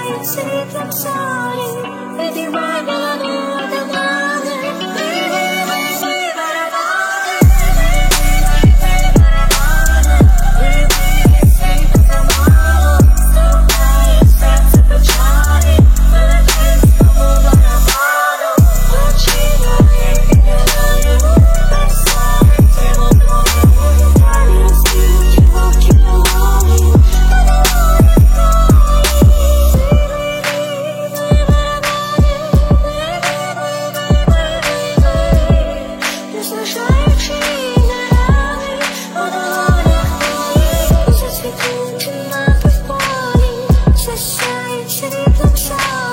一起跳下你，飞进外面了你我的哪里？下一起跳下。